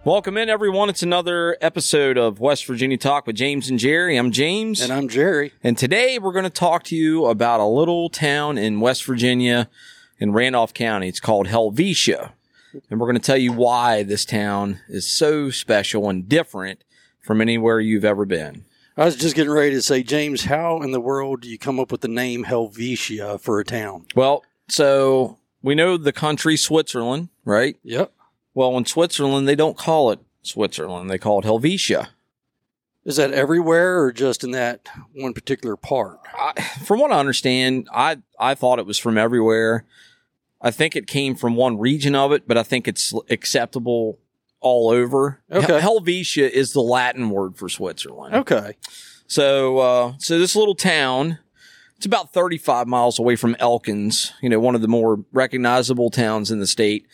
Welcome in, everyone. It's another episode of West Virginia Talk with James and Jerry. I'm James. And I'm Jerry. And today we're going to talk to you about a little town in West Virginia in Randolph County. It's called Helvetia. And we're going to tell you why this town is so special and different from anywhere you've ever been. I was just getting ready to say, James, how in the world do you come up with the name Helvetia for a town? Well, so we know the country Switzerland, right? Yep. Well, in Switzerland, they don't call it Switzerland. They call it Helvetia. Is that everywhere or just in that one particular part? From what I understand, I thought it was from everywhere. I think it came from one region of it, but I think it's acceptable all over. Okay. Helvetia is the Latin word for Switzerland. Okay. So this little town, it's about 35 miles away from Elkins, one of the more recognizable towns in the state.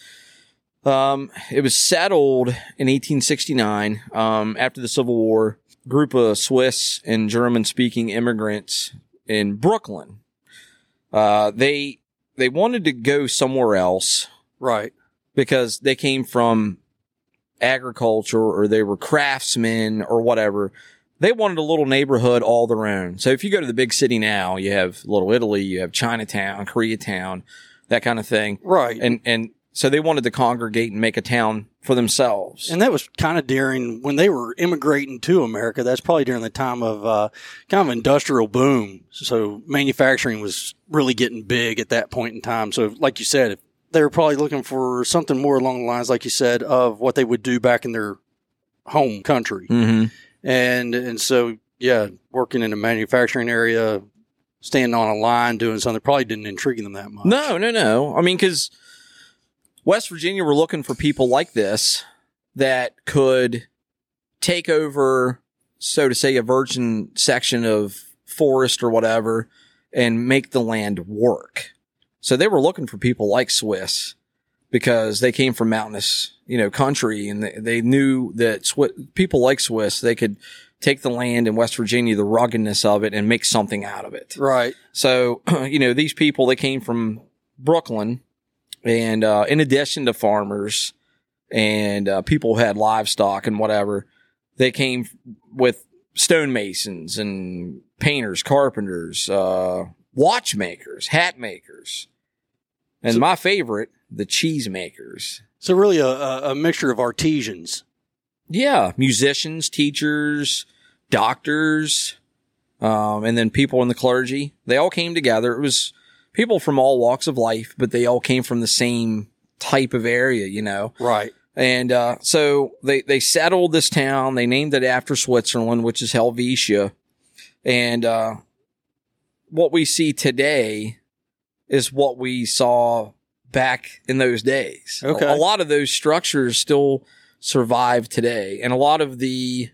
It was settled in 1869, after the Civil War. A group of Swiss and German-speaking immigrants in Brooklyn. They wanted to go somewhere else. Right. Because they came from agriculture or they were craftsmen or whatever. They wanted a little neighborhood all their own. So if you go to the big city now, you have Little Italy, you have Chinatown, Koreatown, that kind of thing. Right. And so they wanted to congregate and make a town for themselves. And that was kind of during when they were immigrating to America. That's probably during the time of kind of industrial boom. So manufacturing was really getting big at that point in time. So like you said, they were probably looking for something more along the lines, like you said, of what they would do back in their home country. Mm-hmm. And so, yeah, working in a manufacturing area, standing on a line, doing something probably didn't intrigue them that much. No. I mean, because West Virginia were looking for people like this that could take over, so to say, a virgin section of forest or whatever and make the land work. So they were looking for people like Swiss because they came from mountainous, country, and they knew that people like Swiss, they could take the land in West Virginia, the ruggedness of it, and make something out of it. Right. So, these people, they came from Brooklyn. And in addition to farmers and people who had livestock and whatever, they came with stonemasons and painters, carpenters, watchmakers, hat makers, and my favorite, the cheese makers. So really a mixture of artisans. Yeah, musicians, teachers, doctors, and then people in the clergy. They all came together. It was people from all walks of life, but they all came from the same type of area, Right. And so they settled this town. They named it after Switzerland, which is Helvetia. And what we see today is what we saw back in those days. Okay. A lot of those structures still survive today. And a lot of the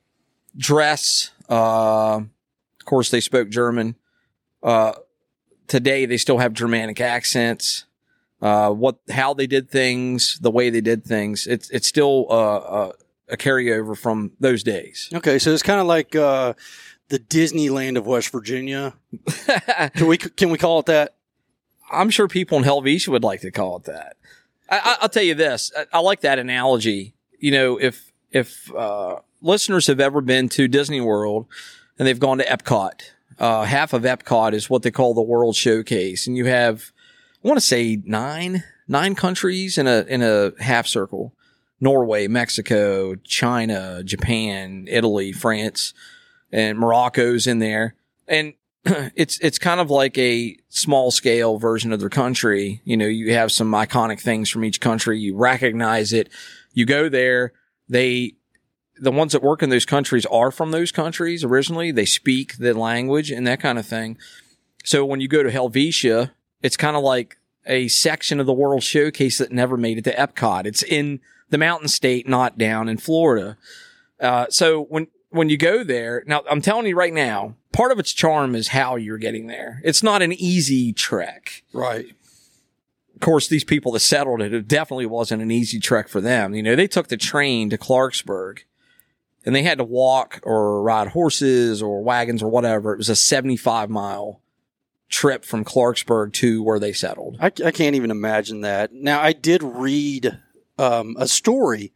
dress, of course, they spoke German. Today, they still have Germanic accents. How they did things, the way they did things. It's still a carryover from those days. Okay, so it's kind of like the Disneyland of West Virginia. Can we call it that? I'm sure people in Helvetia would like to call it that. I'll tell you this. I like that analogy. If listeners have ever been to Disney World and they've gone to Epcot, half of Epcot is what they call the World Showcase. And you have, I want to say nine countries in a half circle. Norway, Mexico, China, Japan, Italy, France, and Morocco's in there. And it's kind of like a small scale version of their country. You have some iconic things from each country. You recognize it. You go there. The ones that work in those countries are from those countries originally. They speak the language and that kind of thing. So when you go to Helvetia, it's kind of like a section of the World Showcase that never made it to Epcot. It's in the mountain state, not down in Florida. So when you go there, now I'm telling you right now, part of its charm is how you're getting there. It's not an easy trek. Right. Of course, these people that settled it definitely wasn't an easy trek for them. They took the train to Clarksburg and they had to walk or ride horses or wagons or whatever. It was a 75-mile trip from Clarksburg to where they settled. I can't even imagine that. Now, I did read a story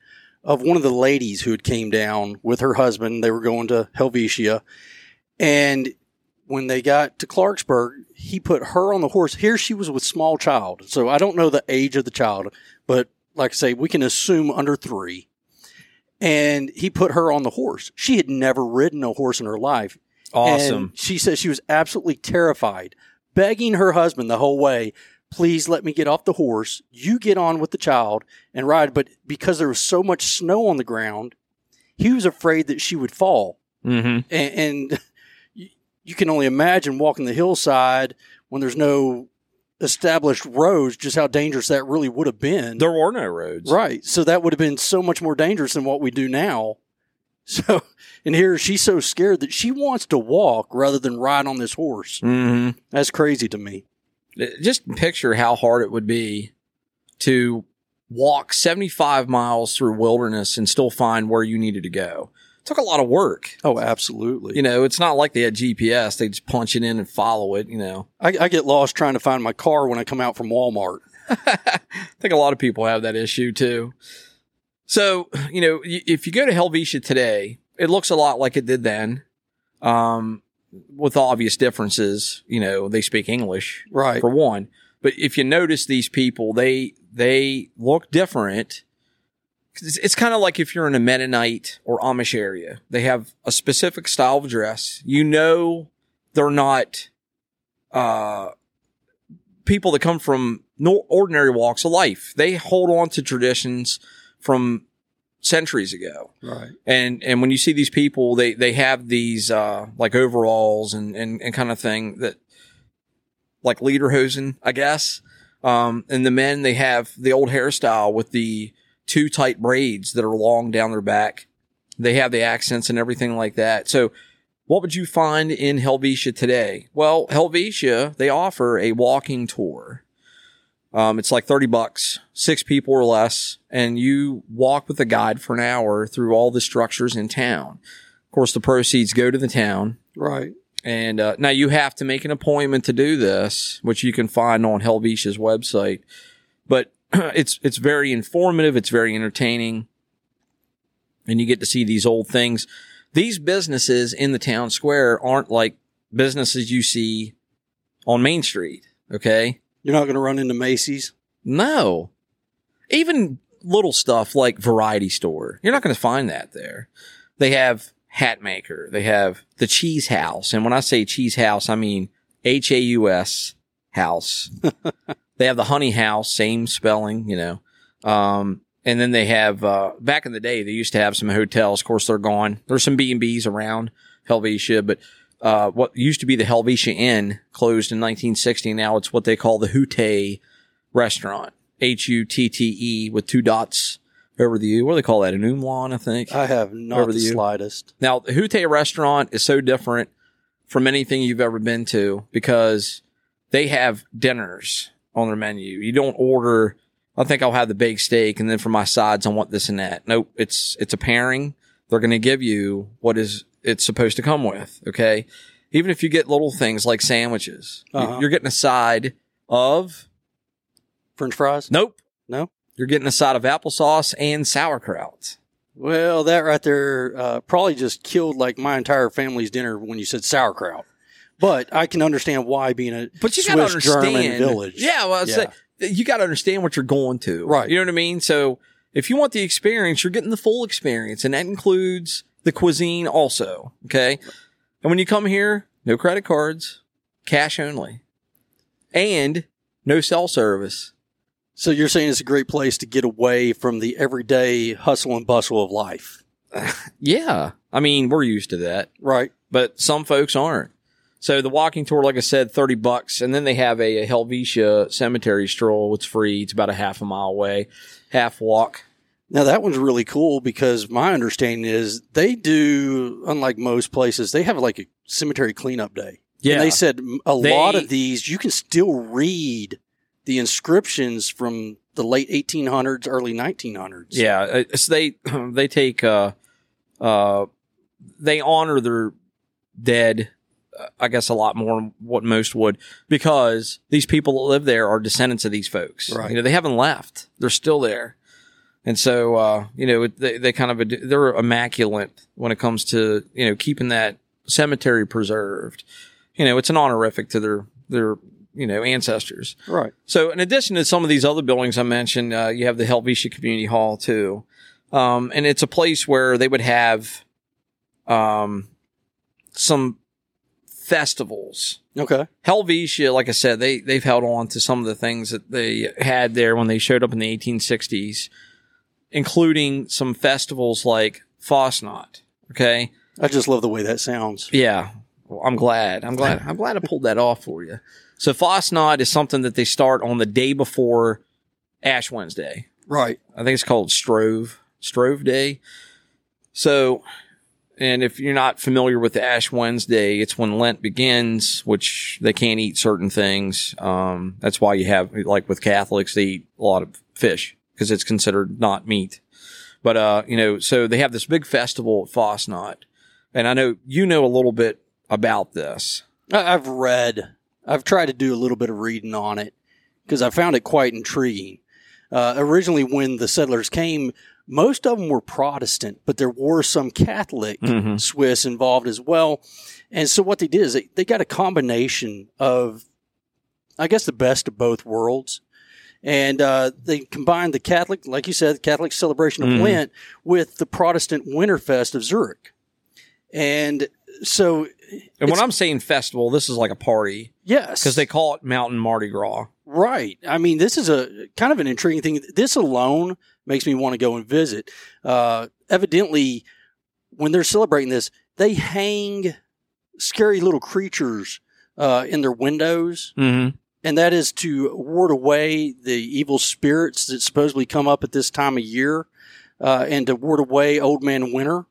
of one of the ladies who had came down with her husband. They were going to Helvetia. And when they got to Clarksburg, he put her on the horse. Here she was with small child. So I don't know the age of the child, but like I say, we can assume under 3. And he put her on the horse. She had never ridden a horse in her life. Awesome. And she says she was absolutely terrified, begging her husband the whole way, please let me get off the horse. You get on with the child and ride. But because there was so much snow on the ground, he was afraid that she would fall. Mm-hmm. And you can only imagine walking the hillside when there's no established roads, just how dangerous that really would have been. There were no roads. Right. So that would have been so much more dangerous than what we do now. So, and here she's so scared that she wants to walk rather than ride on this horse. Mm-hmm. That's crazy to me. Just picture how hard it would be to walk 75 miles through wilderness and still find where you needed to go. It took a lot of work. Oh, absolutely. You know, it's not like they had GPS. They just punch it in and follow it, you know. I get lost trying to find my car when I come out from Walmart. I think a lot of people have that issue too. So, you know, if you go to Helvetia today, it looks a lot like it did then, with obvious differences. You know, they speak English, right, for one. But if you notice these people, they look different. It's kind of like if you're in a Mennonite or Amish area. They have a specific style of dress. You know, they're not people that come from ordinary walks of life. They hold on to traditions from centuries ago. Right. And when you see these people, they have these, like overalls and kind of thing that, like lederhosen, I guess. And the men, they have the old hairstyle with the 2 tight braids that are long down their back. They have the accents and everything like that. So what would you find in Helvetia today? Well, Helvetia, they offer a walking tour. It's like $30, 6 people or less, and you walk with a guide for an hour through all the structures in town. Of course, the proceeds go to the town. Right. And now you have to make an appointment to do this, which you can find on Helvetia's website. But it's very informative. It's very entertaining. And you get to see these old things. These businesses in the town square aren't like businesses you see on Main Street. Okay. You're not going to run into Macy's? No. Even little stuff like variety store. You're not going to find that there. They have hat maker. They have the cheese house. And when I say cheese house, I mean Haus house. They have the honey house, same spelling, you know. And then they have, back in the day, they used to have some hotels. Of course, they're gone. There's some B&Bs around Helvetia, but what used to be the Helvetia Inn closed in 1960. Now it's what they call the Hutte restaurant. Hutte with 2 dots over the U. What do they call that? An umlaut, I think. I have not the slightest. Now, the Hutte restaurant is so different from anything you've ever been to because they have dinners on their menu. You don't order, I think I'll have the baked steak, and then for my sides, I want this and that. Nope, it's a pairing. They're going to give you what it's supposed to come with, okay? Even if you get little things like sandwiches, you're getting a side of French fries? Nope. No? You're getting a side of applesauce and sauerkraut. Well, that right there probably just killed like my entire family's dinner when you said sauerkraut. But I can understand why, being a Swiss German village. Yeah, well, you got to understand what you're going to. Right. You know what I mean? So if you want the experience, you're getting the full experience, and that includes the cuisine also, okay? And when you come here, no credit cards, cash only, and no cell service. So you're saying it's a great place to get away from the everyday hustle and bustle of life. Yeah. I mean, we're used to that. Right. But some folks aren't. So the walking tour, like I said, $30, and then they have a Helvetia cemetery stroll. It's free. It's about a half a mile away, half walk. Now that one's really cool because my understanding is they do, unlike most places, they have like a cemetery cleanup day. Yeah. And they said a lot of these, you can still read the inscriptions from the late 1800s, early 1900s. Yeah. So they take, they honor their dead, I guess a lot more than what most would, because these people that live there are descendants of these folks. Right. You know, they haven't left. They're still there. And so, they kind of, they're immaculate when it comes to, keeping that cemetery preserved. It's an honorific to their ancestors. Right. So in addition to some of these other buildings I mentioned, you have the Helvetia Community Hall too. And it's a place where they would have, some festivals. Okay. Helvetia, like I said, they've held on to some of the things that they had there when they showed up in the 1860s, including some festivals like Fastnacht. Okay. I just love the way that sounds. Yeah. Well, I'm glad I pulled that off for you. So Fastnacht is something that they start on the day before Ash Wednesday. Right. I think it's called Strove Day. So, and if you're not familiar with the Ash Wednesday, it's when Lent begins, which they can't eat certain things. That's why you have, like with Catholics, they eat a lot of fish because it's considered not meat. But, so they have this big festival at Fastnacht. And I know you know a little bit about this. I've tried to do a little bit of reading on it because I found it quite intriguing. Originally, when the settlers came, most of them were Protestant, but there were some Catholic Swiss involved as well. And so what they did is they got a combination of, I guess, the best of both worlds. And they combined the Catholic, like you said, the Catholic celebration of Lent with the Protestant Winterfest of Zurich. And so... And when I'm saying festival, this is like a party. Yes. Because they call it Mountain Mardi Gras. Right. I mean, this is a kind of an intriguing thing. This alone makes me want to go and visit. Evidently, when they're celebrating this, they hang scary little creatures in their windows. Mm-hmm. And that is to ward away the evil spirits that supposedly come up at this time of year and to ward away Old Man Winter.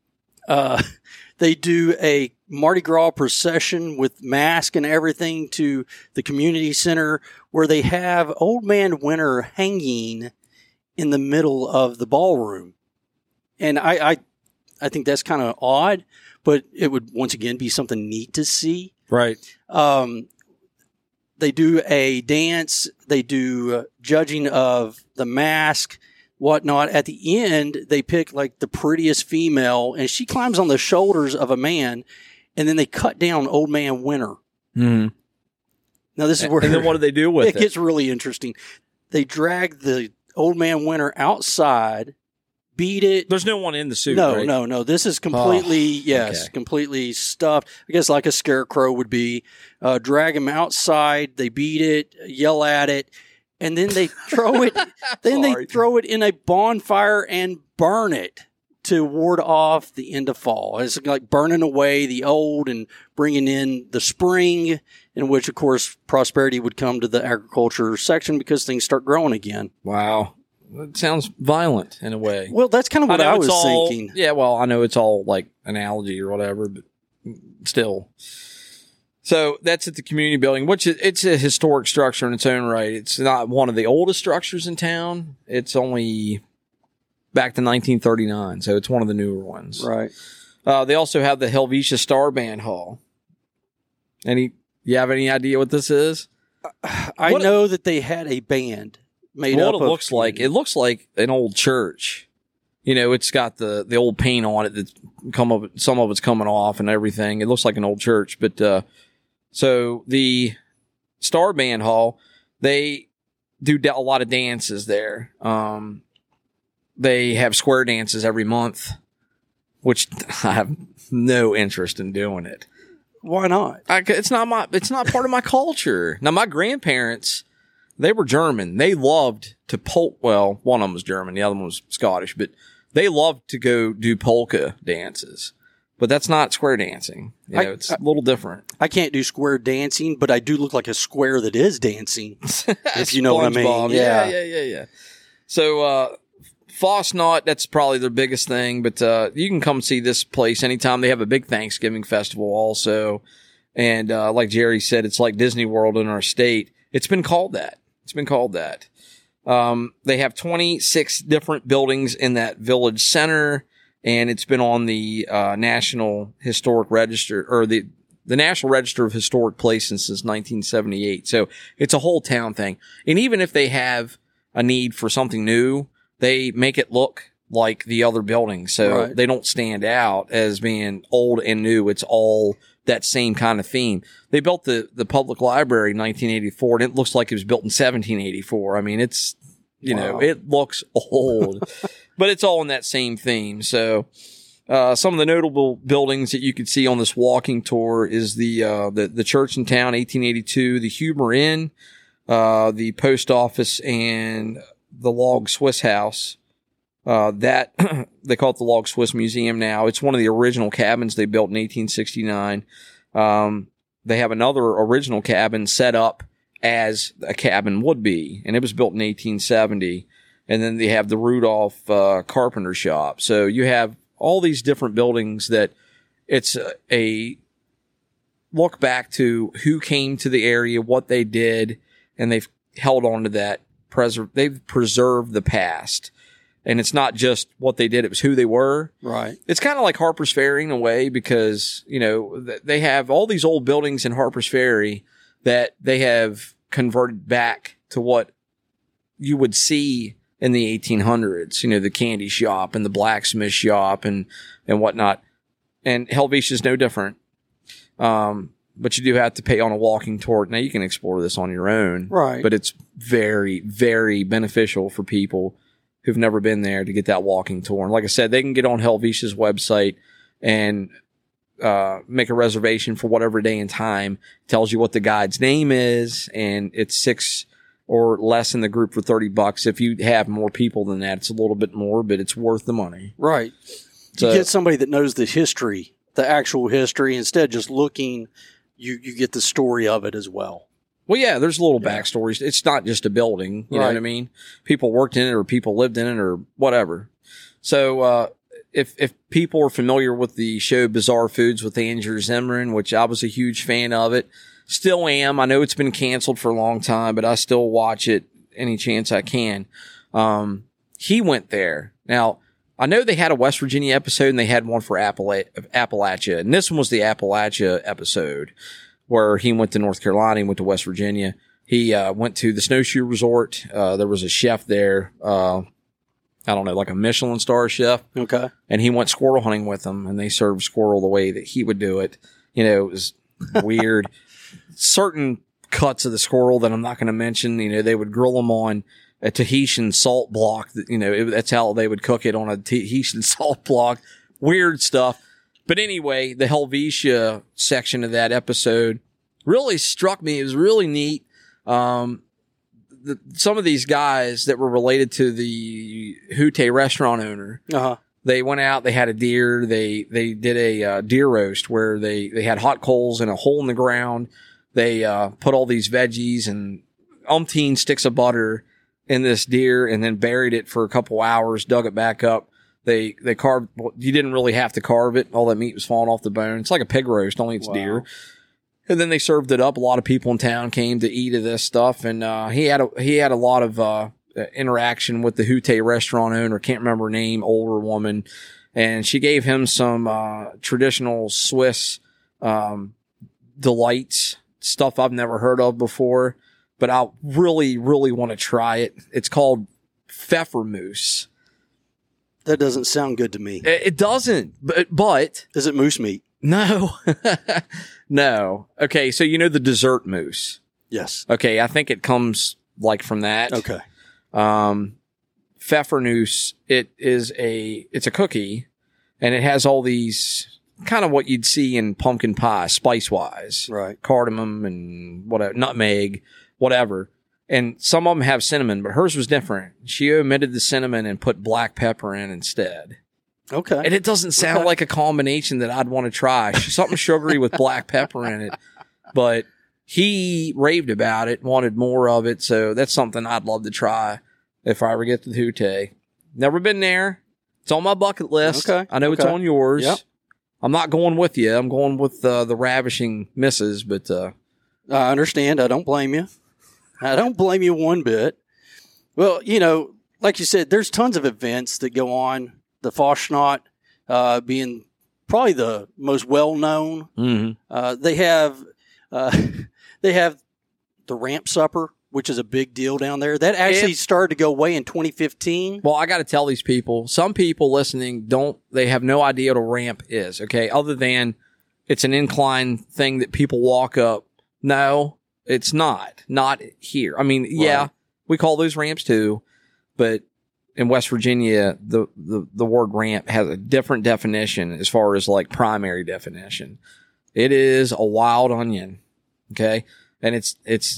They do a Mardi Gras procession with mask and everything to the community center where they have Old Man Winter hanging in the middle of the ballroom. And I think that's kind of odd, but it would once again be something neat to see. Right. They do a dance. They do judging of the mask, whatnot. At the end, they pick like the prettiest female, and she climbs on the shoulders of a man, and then they cut down Old Man Winter. Mm-hmm. Now this is where, and then what do they do with it? It gets really interesting. They drag the Old Man Winter outside, beat it. There's no one in the suit. No, right? no. This is completely, completely stuffed. I guess like a scarecrow would be. Drag him outside. They beat it, yell at it, and then they throw it. They throw it in a bonfire and burn it to ward off the end of fall. It's like burning away the old and bringing in the spring, in which, of course, prosperity would come to the agriculture section because things start growing again. Wow. It sounds violent in a way. Well, that's kind of what I was thinking. Yeah, well, I know it's all like analogy or whatever, but still. So that's at the community building, which it's a historic structure in its own right. It's not one of the oldest structures in town. It's only back to 1939, so it's one of the newer ones. Right. They also have the Helvetia Star Band Hall. You have any idea what this is? I know that they had a band made up of... What it looks like an old church. You know, it's got the old paint on it that's some of it's coming off and everything. It looks like an old church. But so the Star Band Hall, they do a lot of dances there. They have square dances every month, which I have no interest in doing it. Why not? It's not part of my culture. Now, my grandparents, they were German. They loved to well, one of them was German, the other one was Scottish, but they loved to go do polka dances. But that's not square dancing. It's a little different. I can't do square dancing, but I do look like a square that is dancing, if you know what I mean. Yeah. So, Fastnacht, that's probably their biggest thing, but you can come see this place anytime. They have a big Thanksgiving festival also. And like Jerry said, it's like Disney World in our state. It's been called that. They have 26 different buildings in that village center, and it's been on the National Historic Register, or the National Register of Historic Places since 1978. So it's a whole town thing. And even if they have a need for something new, they make it look like the other buildings. So Right. they don't stand out as being old and new. It's all that same kind of theme. They built the public library in 1984, and it looks like it was built in 1784. I mean, it's, you know, it looks old, but it's all in that same theme. So, some of the notable buildings that you could see on this walking tour is the church in town, 1882, the Humor Inn, the post office, and the Log Swiss House. That they call it the Log Swiss Museum now. It's one of the original cabins they built in 1869. They have another original cabin set up as a cabin would be, and it was built in 1870. And then they have the Rudolph Carpenter Shop. So you have all these different buildings that it's a look back to who came to the area, what they did, and they've held on to that. They've preserved the past. And it's not just what they did, it was who they were. Right. It's kind of like Harper's Ferry in a way because, you know, they have all these old buildings in Harper's Ferry that they have converted back to what you would see in the 1800s, you know, the candy shop and the blacksmith shop and whatnot. And Helvetia is no different. But you do have to pay on a walking tour. Now you can explore this on your own. Right. But it's very, very beneficial for people who've never been there to get that walking tour. And like I said, they can get on Helvetia's website and make a reservation for whatever day and time. It tells you what the guide's name is, and it's $6 or less in the group for $30. If you have more people than that, it's a little bit more, but it's worth the money. Right. So, you get somebody that knows the history, the actual history, instead of just looking, you get the story of it as well. well, yeah, there's little backstories. It's not just a building. You know what I mean? People worked in it or people lived in it or whatever. So, if people are familiar with the show Bizarre Foods with Andrew Zimmern, which I was a huge fan of it, still am. I know it's been canceled for a long time, but I still watch it any chance I can. He went there. Now, I know they had a West Virginia episode and they had one for Appalachia. And this one was the Appalachia episode where he went to North Carolina, he went to West Virginia. He went to the snowshoe resort. There was a chef there. I don't know, like a Michelin star chef. Okay. And he went squirrel hunting with them, and they served squirrel the way that he would do it. You know, it was weird. Certain cuts of the squirrel that I'm not going to mention, you know, they would grill them on a Tahitian salt block. You know, that's how they would cook it, on a Tahitian salt block. Weird stuff. But anyway, the Helvetia section of that episode really struck me. It was really neat. Some of these guys that were related to the Hute restaurant owner, they went out, they had a deer, they did a deer roast where they had hot coals in a hole in the ground. They put all these veggies and umpteen sticks of butter in this deer and then buried it for a couple hours, dug it back up. They carved, you didn't really have to carve it. All that meat was falling off the bone. It's like a pig roast, only it's deer. And then they served it up. A lot of people in town came to eat of this stuff. And he had a lot of interaction with the Hute restaurant owner. Can't remember her name, older woman. And she gave him some traditional Swiss delights, stuff I've never heard of before. But I really, really want to try it. It's called Pfeffermus. That doesn't sound good to me. It doesn't, but Is it moose meat? no, no. Okay. So, you know, the dessert mousse. Yes. Okay. I think it comes like from that. Okay. Pfeffernuss, it's a cookie, and it has all these kind of what you'd see in pumpkin pie, spice wise. Right. Cardamom and whatever, nutmeg, whatever. And some of them have cinnamon, but hers was different. She omitted the cinnamon and put black pepper in instead. Okay. And it doesn't sound like a combination that I'd want to try. Something sugary with black pepper in it. But he raved about it, wanted more of it. So that's something I'd love to try if I ever get to the Hute. Never been there. It's on my bucket list. Okay. I know it's on yours. Yep. I'm not going with you. I'm going with the ravishing missus, but I understand. I don't blame you. I don't blame you one bit. Well, you know, like you said, there's tons of events that go on. The Fastnacht being probably the most well-known. mm-hmm. They have the ramp supper which is a big deal down there. That actually started to go away in 2015. Well, I got to tell these people, some people listening they have no idea what a ramp is, okay? Other than it's an incline thing that people walk up. No, it's not. Not here. I mean, yeah, we call those ramps too, but in West Virginia, the word ramp has a different definition as far as like primary definition. It is a wild onion, okay? And it's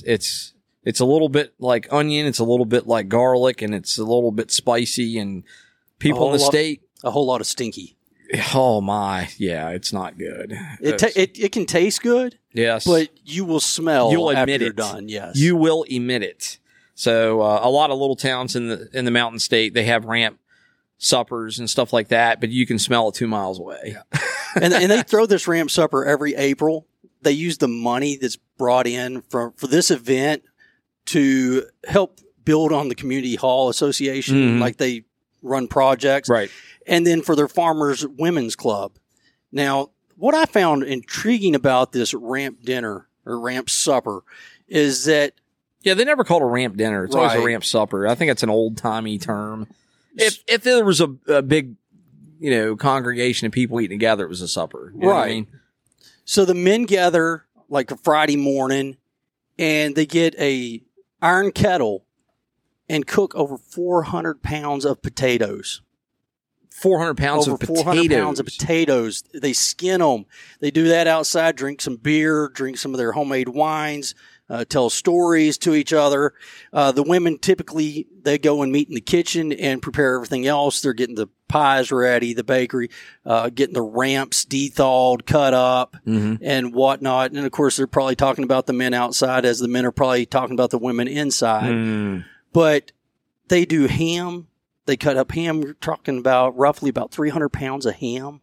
a little bit like onion, it's a little bit like garlic, and it's a little bit spicy, and people in the state... A whole lot of stinky. Oh my, yeah, it's not good. It can taste good, yes, but you will smell you'll after emit you're it. done. Yes, you will emit it. So a lot of little towns in the mountain state, they have ramp suppers and stuff like that, but you can smell it 2 miles away. Yeah. and they throw this ramp supper every April. They use the money that's brought in for this event to help build on the community hall association, like they run projects, right? And then for their farmers women's club. Now, what I found intriguing about this ramp dinner or ramp supper is that they never called it a ramp dinner. It's always a ramp supper. I think it's an old timey term. If there was a big, congregation of people eating together, it was a supper. You know what I mean? So the men gather like a Friday morning, and they get a iron kettle and cook over 400 pounds of potatoes. 400 pounds over of potatoes. 400 pounds of potatoes. They skin them. They do that outside, drink some beer, drink some of their homemade wines, tell stories to each other. The women typically, they go and meet in the kitchen and prepare everything else. They're getting the pies ready, the bakery, getting the ramps de-thawed, cut up, and whatnot. And of course, they're probably talking about the men outside as the men are probably talking about the women inside. But they do ham. They cut up ham. We're talking about roughly about 300 pounds of ham.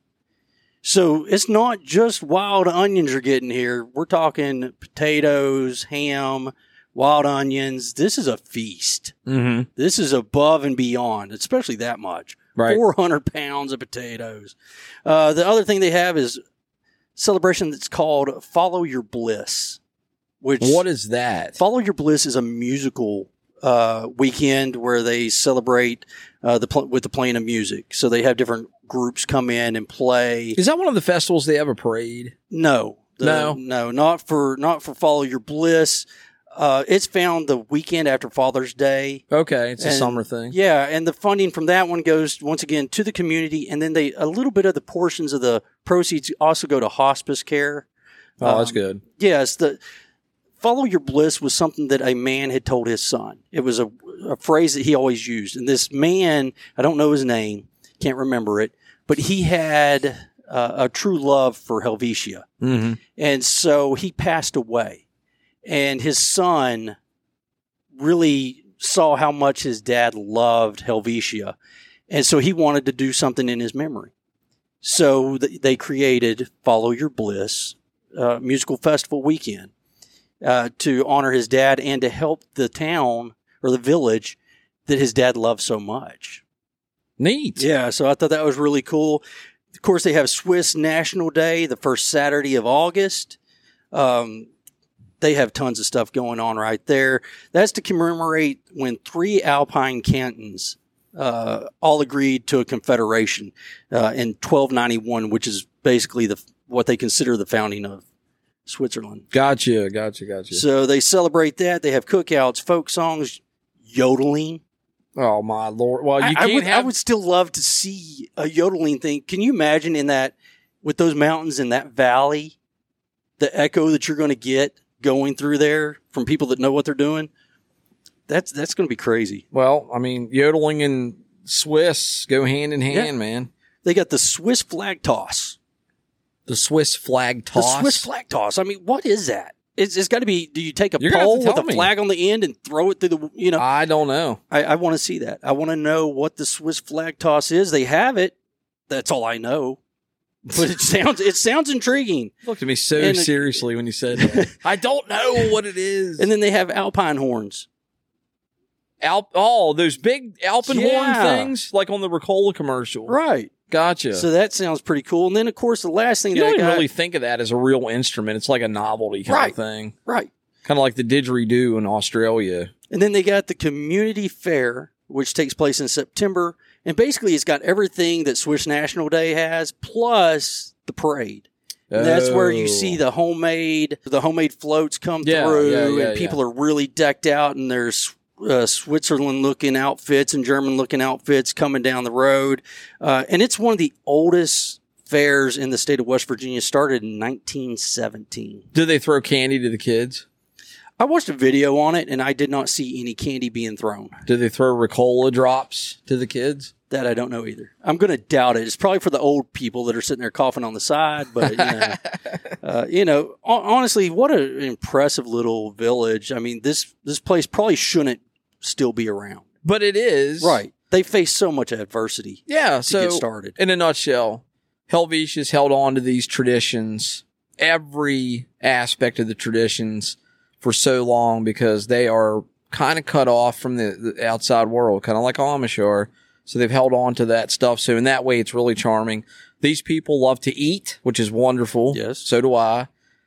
So it's not just wild onions you're getting here. We're talking potatoes, ham, wild onions. This is a feast. This is above and beyond, especially that much. Right. 400 pounds of potatoes. The other thing they have is celebration that's called Follow Your Bliss. What is that? Follow Your Bliss is a musical weekend where they celebrate with the playing of music. So they have different groups come in and play. Is that one of the festivals they have a parade? No, not for Follow Your Bliss. It's found the weekend after Father's Day. Okay, it's a summer thing. Yeah, and the funding from that one goes once again to the community, and then a little bit of the portions of the proceeds also go to hospice care. Oh, that's good. Yes, the Follow Your Bliss was something that a man had told his son. It was a phrase that he always used. And this man, I don't know his name, can't remember it, but he had a true love for Helvetia. And so he passed away. And his son really saw how much his dad loved Helvetia. And so he wanted to do something in his memory. So they created Follow Your Bliss musical festival weekend. To honor his dad and to help the town or the village that his dad loved so much. Neat. Yeah, so I thought that was really cool. Of course, they have Swiss National Day, the first Saturday of August. They have tons of stuff going on right there. That's to commemorate when 3 Alpine cantons all agreed to a confederation in 1291, which is basically what they consider the founding of Switzerland. Gotcha. So they celebrate that. They have cookouts, folk songs, yodeling. Oh my Lord! Well, I would still love to see a yodeling thing. Can you imagine in that, with those mountains in that valley, the echo that you're going to get going through there from people that know what they're doing? That's going to be crazy. Well, I mean, yodeling and Swiss go hand in hand, man. They got the Swiss flag toss. The Swiss flag toss? The Swiss flag toss. I mean, what is that? It's got to be, do you take a pole with a flag on the end and throw it through the, I don't know. I want to see that. I want to know what the Swiss flag toss is. They have it. That's all I know. But it sounds intriguing. You looked at me so seriously when you said that. I don't know what it is. And then they have alpine horns. Those big alpenhorn things, like on the Ricola commercial. Right. Gotcha. So that sounds pretty cool. And then, of course, the last thing you don't really think of that as a real instrument. It's like a novelty kind of thing. Right. Kind of like the didgeridoo in Australia. And then they got the community fair, which takes place in September. And basically it's got everything that Swiss National Day has, plus the parade. And that's where you see the homemade floats come through, and people are really decked out, and there's Switzerland-looking outfits and German-looking outfits coming down the road. And it's one of the oldest fairs in the state of West Virginia, started in 1917. Do they throw candy to the kids? I watched a video on it, and I did not see any candy being thrown. Do they throw Ricola drops to the kids? That I don't know either. I'm going to doubt it. It's probably for the old people that are sitting there coughing on the side. But, honestly, what an impressive little village. I mean, this place probably shouldn't still be around. But it is. Right. They face so much adversity to get started. In a nutshell, Helvetia's held on to these traditions, every aspect of the traditions, for so long because they are kind of cut off from the outside world, kind of like Amish are. So they've held on to that stuff. So in that way, it's really charming. These people love to eat, which is wonderful. Yes. So do I.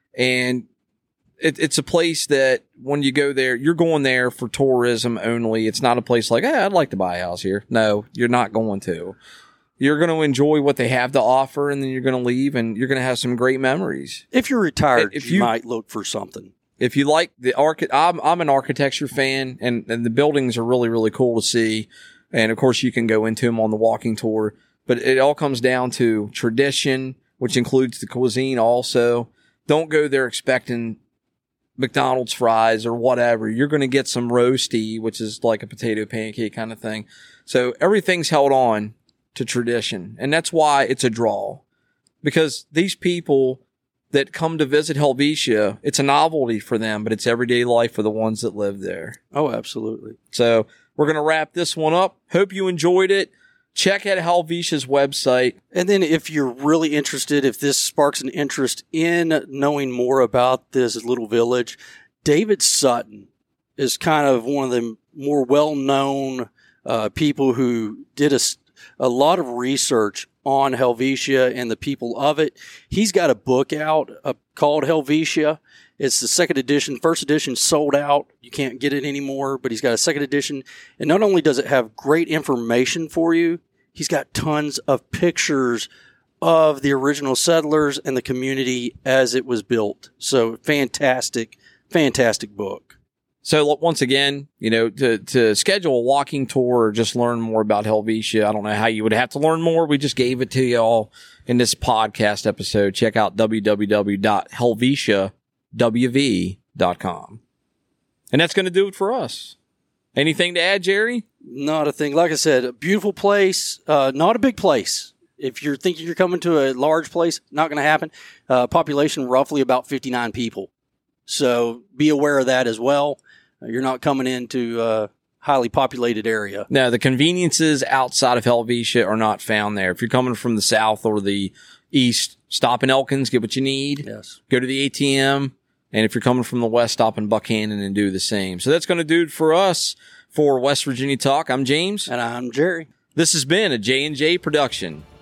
And it's a place that when you go there, you're going there for tourism only. It's not a place like, I'd like to buy a house here. No, you're not going to. You're going to enjoy what they have to offer, and then you're going to leave, and you're going to have some great memories. If you're retired, you might look for something. If you like the I'm an architecture fan, and the buildings are really, really cool to see. And of course, you can go into them on the walking tour, but it all comes down to tradition, which includes the cuisine also. Don't go there expecting McDonald's fries or whatever. You're going to get some roasty, which is like a potato pancake kind of thing. So everything's held on to tradition. And that's why it's a draw, because these people that come to visit Helvetia, it's a novelty for them, but it's everyday life for the ones that live there. Oh, absolutely. So we're going to wrap this one up. Hope you enjoyed it. Check out Helvetia's website. And then if you're really interested, if this sparks an interest in knowing more about this little village, David Sutton is kind of one of the more well-known people who did a lot of research on Helvetia and the people of it. He's got a book out called Helvetia. It's the second edition. First edition sold out. You can't get it anymore, but he's got a second edition. And not only does it have great information for you, he's got tons of pictures of the original settlers and the community as it was built. So fantastic, fantastic book. So once again, to schedule a walking tour or just learn more about Helvetia, I don't know how you would have to learn more. We just gave it to y'all in this podcast episode. Check out www.helvetiawv.com. And that's going to do it for us. Anything to add, Jerry? Not a thing. Like I said, a beautiful place, not a big place. If you're thinking you're coming to a large place, not going to happen. Population roughly about 59 people. So be aware of that as well. You're not coming into a highly populated area. No, the conveniences outside of Helvetia are not found there. If you're coming from the south or the east, stop in Elkins, get what you need. Yes. Go to the ATM. And if you're coming from the west, stop in Buckhannon and do the same. So that's going to do it for us for West Virginia Talk. I'm James. And I'm Jerry. This has been a J&J production.